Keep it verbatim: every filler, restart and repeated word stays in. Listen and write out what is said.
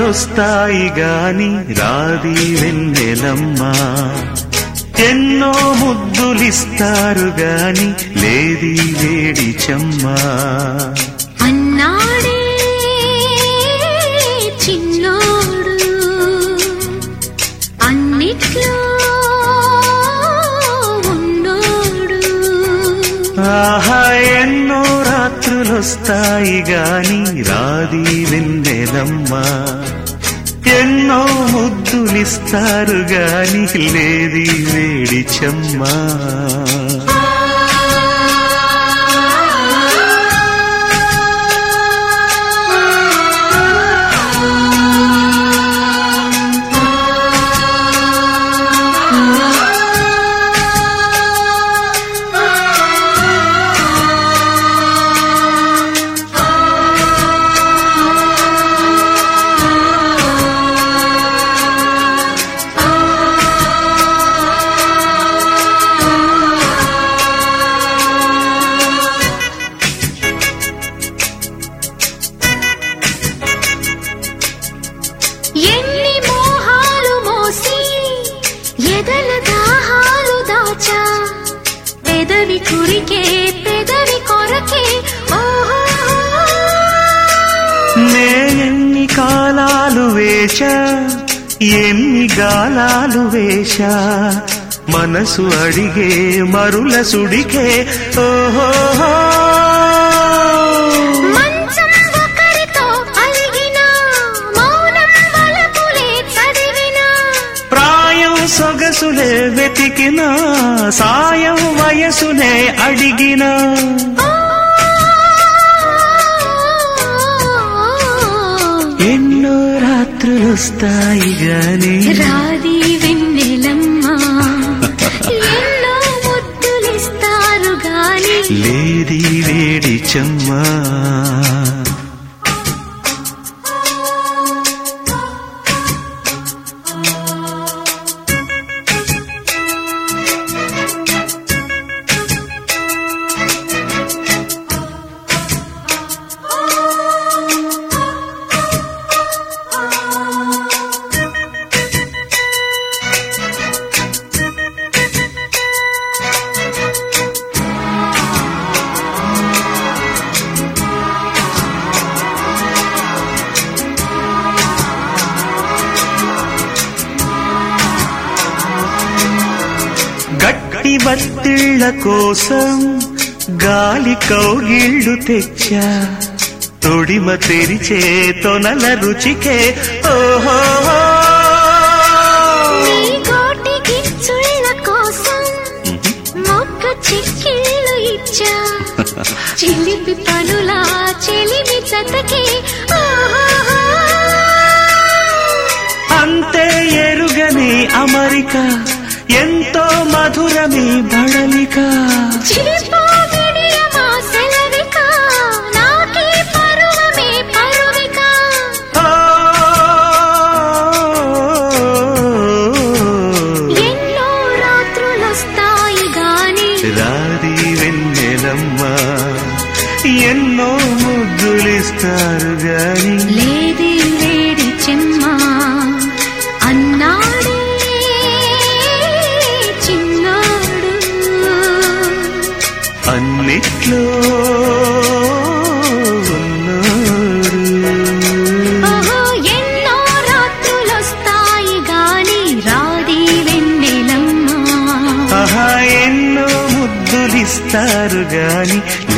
రాత్రులొస్తాయి గాని రాది వెన్నెలమ్మ, ఎన్నో ముద్దులిస్తారు గాని లేది వేడి చెమ్మ. అన్నాడే చిన్నోడు అన్నిట్లో ఉన్నోడు. ఆహా ఎన్నో రాత్రులొస్తాయి గాని రాది వెన్నెలమ్మ, ఎన్నో ముద్దులిస్తారు గాని లేది వేడి చెమ్మ. ఎన్ని మోహాలు మోసి ఎదల దాహాలు దాచా, పెదవి కురికే పెదవి కొరకే ఓహో. నేనెన్ని కాలాలు వేచా ఎన్ని గాలాలు వేశా, మనసు అడిగే మరుల సుడికే ఓహో. సొగసులే వెతికినా సాయం వయసునే అడిగినా, ఎన్నో రాత్రులొస్తాయి గాని రాది వెన్నెలమ్మ, ఎన్నో ముద్దులిస్తారు గాని లేది వేడి చెమ్మ. గట్టి బత్తిళ్ల కోసం గాలి కౌగిళ్ళు తెచ్చా, తొడిమ తెరిచే తొనల రుచికే ఓహో. గోటి గిచ్చుళ్ళ కోసం మొక్క చిక్కిళ్ళు ఇచ్చా, చిలిపి పనులా చెలిమి చతకే ఓహో. అంతే ఎరుగని అమరిక ఎంతో మధురమి బడలిక, ఎన్నో రాత్రులొస్తాయి గాని రాది వెన్నెలమ్మ, ఎన్నో ముద్దులిస్తారు గాని లేది వేడి చెమ్మ. అన్నాడే చిన్నాడు అన్నిట్లో ఉన్నాడు. ఓహో ఎన్నో రాత్రులొస్తాయి గాని రాది వెన్నెలమ్మ, ఆహా ఎన్నో ముద్దులిస్తారు గాని